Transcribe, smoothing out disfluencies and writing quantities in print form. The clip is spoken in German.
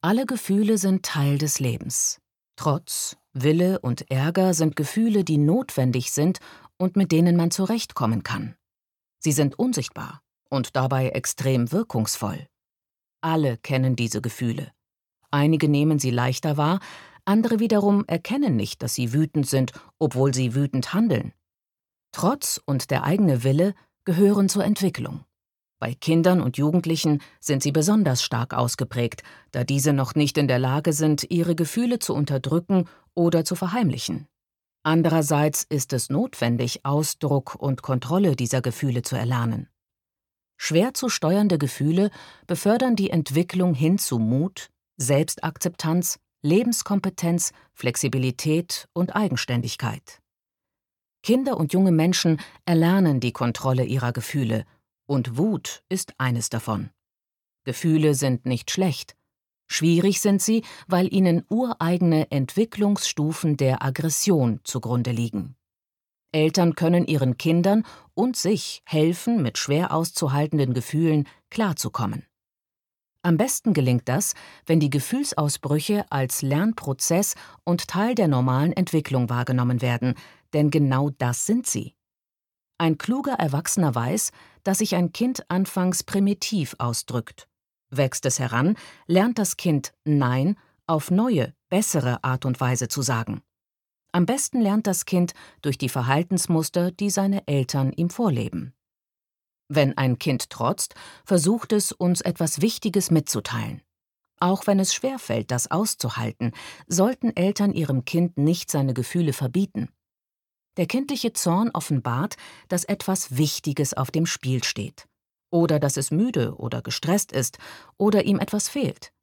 Alle Gefühle sind Teil des Lebens. Trotz, Wille und Ärger sind Gefühle, die notwendig sind und mit denen man zurechtkommen kann. Sie sind unsichtbar und dabei extrem wirkungsvoll. Alle kennen diese Gefühle. Einige nehmen sie leichter wahr, andere wiederum erkennen nicht, dass sie wütend sind, obwohl sie wütend handeln. Trotz und der eigene Wille gehören zur Entwicklung. Bei Kindern und Jugendlichen sind sie besonders stark ausgeprägt, da diese noch nicht in der Lage sind, ihre Gefühle zu unterdrücken oder zu verheimlichen. Andererseits ist es notwendig, Ausdruck und Kontrolle dieser Gefühle zu erlernen. Schwer zu steuernde Gefühle befördern die Entwicklung hin zu Mut, Selbstakzeptanz, Lebenskompetenz, Flexibilität und Eigenständigkeit. Kinder und junge Menschen erlernen die Kontrolle ihrer Gefühle, und Wut ist eines davon. Gefühle sind nicht schlecht. Schwierig sind sie, weil ihnen ureigene Entwicklungsstufen der Aggression zugrunde liegen. Eltern können ihren Kindern und sich helfen, mit schwer auszuhaltenden Gefühlen klarzukommen. Am besten gelingt das, wenn die Gefühlsausbrüche als Lernprozess und Teil der normalen Entwicklung wahrgenommen werden, denn genau das sind sie. Ein kluger Erwachsener weiß, dass sich ein Kind anfangs primitiv ausdrückt. Wächst es heran, lernt das Kind Nein auf neue, bessere Art und Weise zu sagen. Am besten lernt das Kind durch die Verhaltensmuster, die seine Eltern ihm vorleben. Wenn ein Kind trotzt, versucht es, uns etwas Wichtiges mitzuteilen. Auch wenn es schwerfällt, das auszuhalten, sollten Eltern ihrem Kind nicht seine Gefühle verbieten. Der kindliche Zorn offenbart, dass etwas Wichtiges auf dem Spiel steht. Oder dass es müde oder gestresst ist oder ihm etwas fehlt.